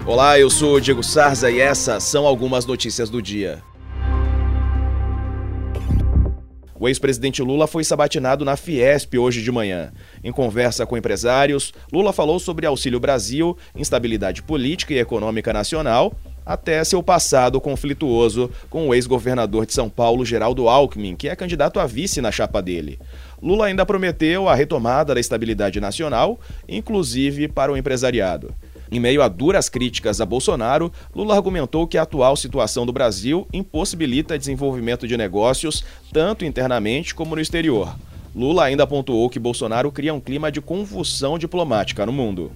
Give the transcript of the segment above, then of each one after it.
Olá, eu sou o Diego Sarza e essas são algumas notícias do dia. O ex-presidente Lula foi sabatinado na Fiesp hoje de manhã. Em conversa com empresários, Lula falou sobre Auxílio Brasil, instabilidade política e econômica nacional, até seu passado conflituoso com o ex-governador de São Paulo, Geraldo Alckmin, que é candidato a vice na chapa dele. Lula ainda prometeu a retomada da estabilidade nacional, inclusive para o empresariado. Em meio a duras críticas a Bolsonaro, Lula argumentou que a atual situação do Brasil impossibilita desenvolvimento de negócios, tanto internamente como no exterior. Lula ainda pontuou que Bolsonaro cria um clima de convulsão diplomática no mundo.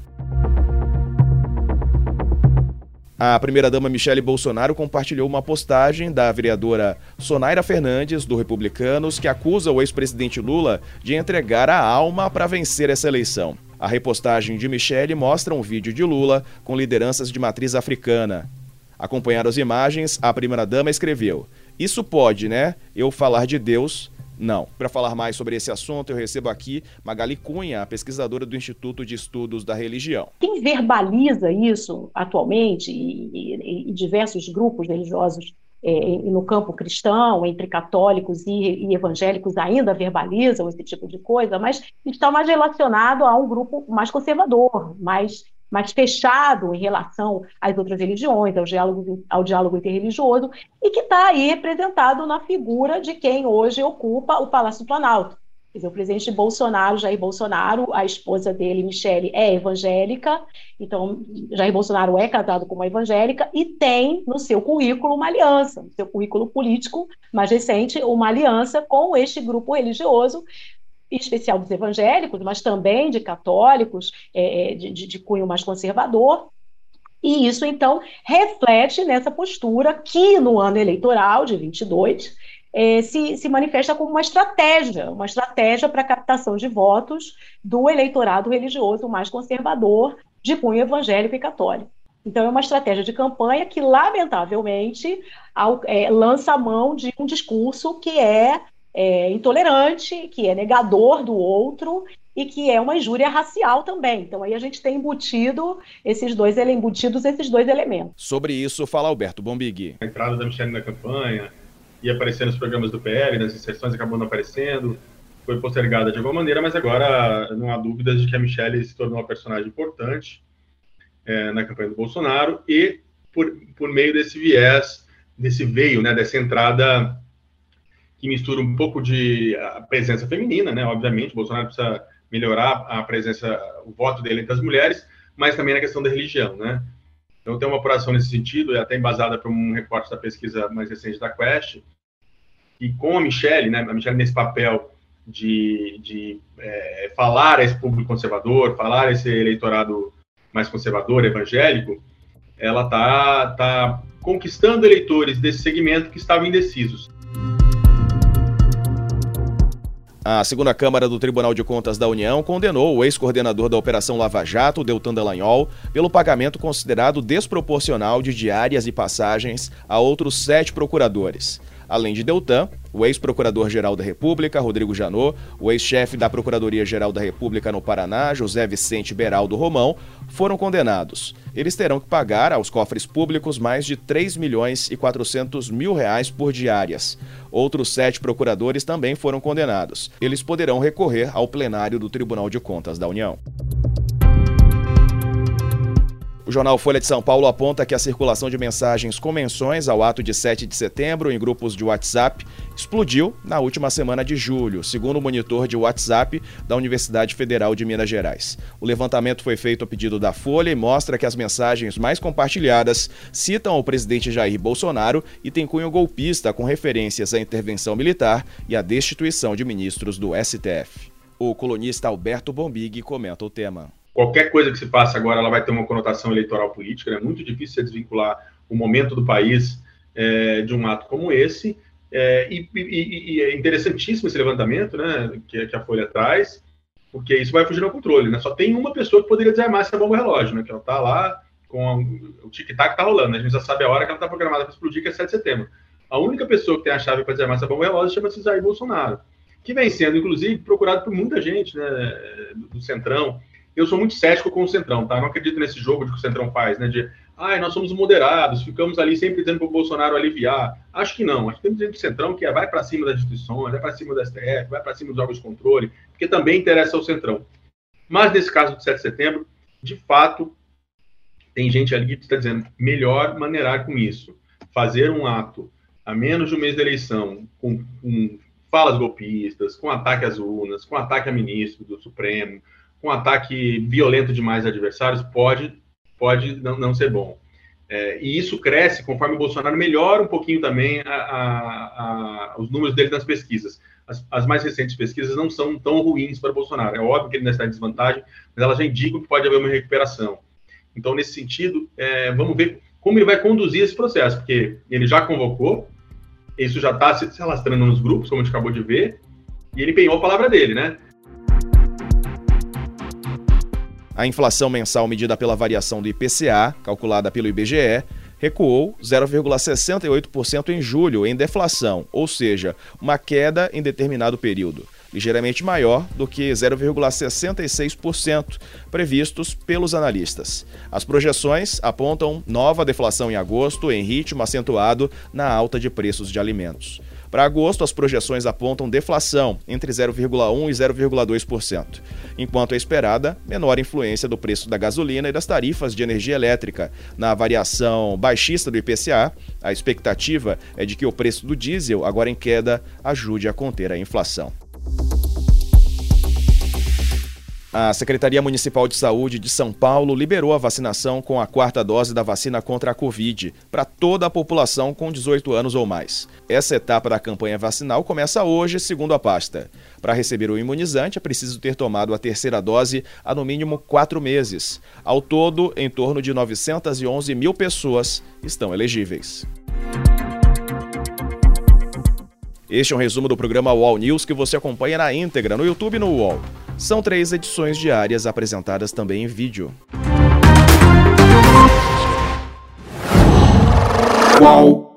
A primeira-dama Michele Bolsonaro compartilhou uma postagem da vereadora Sonaira Fernandes, do Republicanos, que acusa o ex-presidente Lula de entregar a alma para vencer essa eleição. A repostagem de Michele mostra um vídeo de Lula com lideranças de matriz africana. Acompanhando as imagens, a primeira-dama escreveu: "Isso pode, né? Eu falar de Deus? Não." Para falar mais sobre esse assunto, eu recebo aqui Magali Cunha, pesquisadora do Instituto de Estudos da Religião. Quem verbaliza isso atualmente, e diversos grupos religiosos no campo cristão, entre católicos e evangélicos ainda verbalizam esse tipo de coisa, mas está mais relacionado a um grupo mais conservador, mais fechado em relação às outras religiões, ao diálogo interreligioso, e que está aí representado na figura de quem hoje ocupa o Palácio do Planalto. Quer dizer, o presidente Bolsonaro, Jair Bolsonaro, a esposa dele, Michele, é evangélica, então Jair Bolsonaro é casado com uma evangélica e tem no seu currículo uma aliança, no seu currículo político mais recente, uma aliança com este grupo religioso, em especial dos evangélicos, mas também de católicos, de cunho mais conservador. E isso, então, reflete nessa postura que, no ano eleitoral de 22, se manifesta como uma estratégia para a captação de votos do eleitorado religioso mais conservador, de cunho evangélico e católico. Então, é uma estratégia de campanha que, lamentavelmente, lança a mão de um discurso que é intolerante, que é negador do outro e que é uma injúria racial também. Então, aí a gente tem embutidos esses dois elementos. Sobre isso, fala Alberto Bombig. A entrada da Michele na campanha, ia aparecer nos programas do PL, nas inserções acabou não aparecendo, foi postergada de alguma maneira, mas agora não há dúvidas de que a Michele se tornou uma personagem importante na campanha do Bolsonaro e por meio desse viés, desse veio, né, dessa entrada que mistura um pouco de a presença feminina, né? Obviamente, o Bolsonaro precisa melhorar a presença, o voto dele entre as mulheres, mas também na questão da religião, né? Então tem uma apuração nesse sentido, até embasada por um recorte da pesquisa mais recente da Quest, e com a Michele, né? A Michele nesse papel de falar a esse público conservador, falar a esse eleitorado mais conservador, evangélico, ela tá conquistando eleitores desse segmento que estavam indecisos. A segunda Câmara do Tribunal de Contas da União condenou o ex-coordenador da Operação Lava Jato, Deltan Dallagnol, pelo pagamento considerado desproporcional de diárias e passagens a outros 7 procuradores. Além de Deltan, o ex-procurador-geral da República, Rodrigo Janot, o ex-chefe da Procuradoria-Geral da República no Paraná, José Vicente Beraldo Romão, foram condenados. Eles terão que pagar aos cofres públicos mais de R$ 3.400.000 por diárias. Outros 7 procuradores também foram condenados. Eles poderão recorrer ao plenário do Tribunal de Contas da União. O jornal Folha de São Paulo aponta que a circulação de mensagens com menções ao ato de 7 de setembro em grupos de WhatsApp explodiu na última semana de julho, segundo o monitor de WhatsApp da Universidade Federal de Minas Gerais. O levantamento foi feito a pedido da Folha e mostra que as mensagens mais compartilhadas citam o presidente Jair Bolsonaro e têm cunho golpista com referências à intervenção militar e à destituição de ministros do STF. O colunista Alberto Bombig comenta o tema. Qualquer coisa que se faça agora, ela vai ter uma conotação eleitoral política, é muito difícil você desvincular o momento do país de um ato como esse, e é interessantíssimo esse levantamento, né, que a Folha traz, porque isso vai fugir ao controle, né? Só tem uma pessoa que poderia desarmar essa bomba relógio, né, que ela está lá com o tic-tac está rolando, né? A gente já sabe a hora que ela está programada para explodir, que é 7 de setembro. A única pessoa que tem a chave para desarmar essa bomba relógio chama-se Jair Bolsonaro, que vem sendo, inclusive, procurado por muita gente, né, do Centrão. Eu sou muito cético com o Centrão, tá? Eu não acredito nesse jogo que o Centrão faz, né? De nós somos moderados, ficamos ali sempre dizendo para o Bolsonaro aliviar. Acho que não. Acho que temos gente do Centrão que vai para cima das instituições, vai para cima do STF, vai para cima dos órgãos de controle, porque também interessa ao Centrão. Mas nesse caso do 7 de setembro, de fato, tem gente ali que está dizendo melhor maneirar com isso. Fazer um ato a menos de um mês da eleição, com falas golpistas, com ataque às urnas, com ataque a ministro do Supremo, com ataque violento demais a adversários, pode não ser bom. E isso cresce conforme o Bolsonaro melhora um pouquinho também os números dele nas pesquisas. As mais recentes pesquisas não são tão ruins para o Bolsonaro. É óbvio que ele ainda está em desvantagem, mas elas já indicam que pode haver uma recuperação. Então, nesse sentido, vamos ver como ele vai conduzir esse processo, porque ele já convocou, isso já está se alastrando nos grupos, como a gente acabou de ver, e ele empenhou a palavra dele, né? A inflação mensal medida pela variação do IPCA, calculada pelo IBGE, recuou 0,68% em julho em deflação, ou seja, uma queda em determinado período, ligeiramente maior do que 0,66% previstos pelos analistas. As projeções apontam nova deflação em agosto, em ritmo acentuado na alta de preços de alimentos. Para agosto, as projeções apontam deflação entre 0,1% e 0,2%, enquanto a esperada menor influência do preço da gasolina e das tarifas de energia elétrica. Na variação baixista do IPCA, a expectativa é de que o preço do diesel, agora em queda, ajude a conter a inflação. A Secretaria Municipal de Saúde de São Paulo liberou a vacinação com a 4ª dose da vacina contra a Covid para toda a população com 18 anos ou mais. Essa etapa da campanha vacinal começa hoje, segundo a pasta. Para receber o imunizante, é preciso ter tomado a 3ª dose há no mínimo 4 meses. Ao todo, em torno de 911 mil pessoas estão elegíveis. Este é um resumo do programa UOL News que você acompanha na íntegra no YouTube e no UOL. São 3 edições diárias apresentadas também em vídeo. UOL.